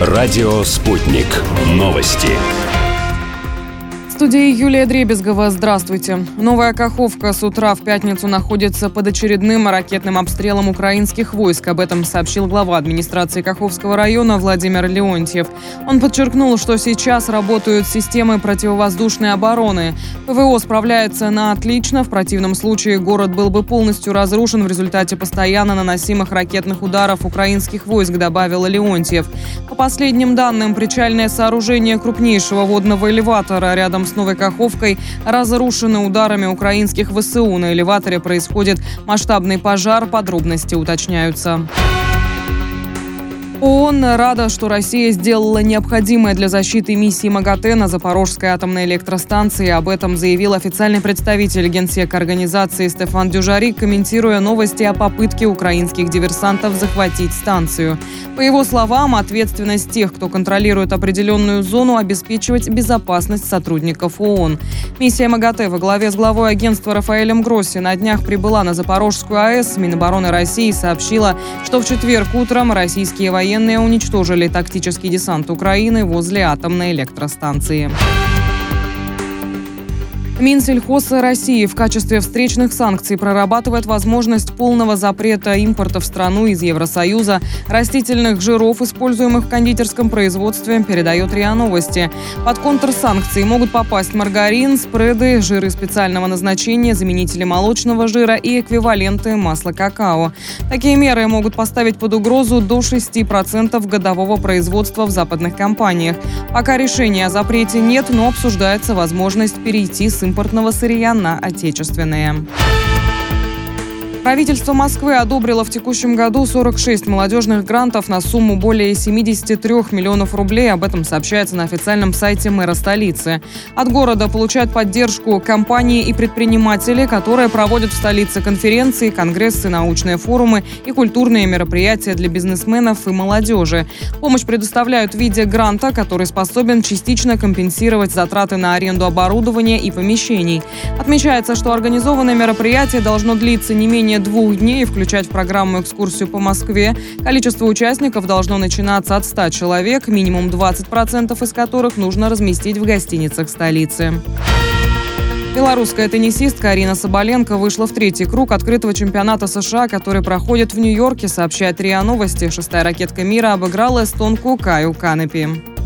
Радио «Спутник». Новости. В студии Юлия Дребезгова. Здравствуйте. Новая Каховка с утра в пятницу находится под очередным ракетным обстрелом украинских войск. Об этом сообщил глава администрации Каховского района Владимир Леонтьев. Он подчеркнул, что сейчас работают системы противовоздушной обороны. ПВО справляется на отлично. В противном случае город был бы полностью разрушен в результате постоянно наносимых ракетных ударов украинских войск, добавил Леонтьев. По последним данным, причальное сооружение крупнейшего водного элеватора рядом с Новой Каховкой разрушены ударами украинских ВСУ. На элеваторе происходит масштабный пожар, подробности уточняются. ООН рада, что Россия сделала необходимое для защиты миссии МАГАТЭ на Запорожской атомной электростанции. Об этом заявил официальный представитель Генсека организации Стефан Дюжарик, комментируя новости о попытке украинских диверсантов захватить станцию. По его словам, ответственность тех, кто контролирует определенную зону, обеспечивать безопасность сотрудников ООН. Миссия МАГАТЭ во главе с главой агентства Рафаэлем Гросси на днях прибыла на Запорожскую АЭС. Минобороны России сообщила, что в четверг утром российские военные уничтожили тактический десант Украины возле атомной электростанции. Минсельхоз России в качестве встречных санкций прорабатывает возможность полного запрета импорта в страну из Евросоюза растительных жиров, используемых в кондитерском производстве, передает РИА Новости. Под контрсанкции могут попасть маргарин, спреды, жиры специального назначения, заменители молочного жира и эквиваленты масла какао. Такие меры могут поставить под угрозу до 6% годового производства в западных компаниях. Пока решения о запрете нет, но обсуждается возможность перейти с импортного сырья на отечественное. Правительство Москвы одобрило в текущем году 46 молодежных грантов на сумму более 73 миллионов рублей. Об этом сообщается на официальном сайте мэра столицы. От города получают поддержку компании и предприниматели, которые проводят в столице конференции, конгрессы, научные форумы и культурные мероприятия для бизнесменов и молодежи. Помощь предоставляют в виде гранта, который способен частично компенсировать затраты на аренду оборудования и помещений. Отмечается, что организованное мероприятие должно длиться не менее 2 дней и включать в программу экскурсию по Москве. Количество участников должно начинаться от 100 человек, минимум 20% из которых нужно разместить в гостиницах столицы. Белорусская теннисистка Арина Соболенко вышла в 3-й круг открытого чемпионата США, который проходит в Нью-Йорке, сообщает РИА Новости. 6-я ракетка мира обыграла эстонку Каю Канепи.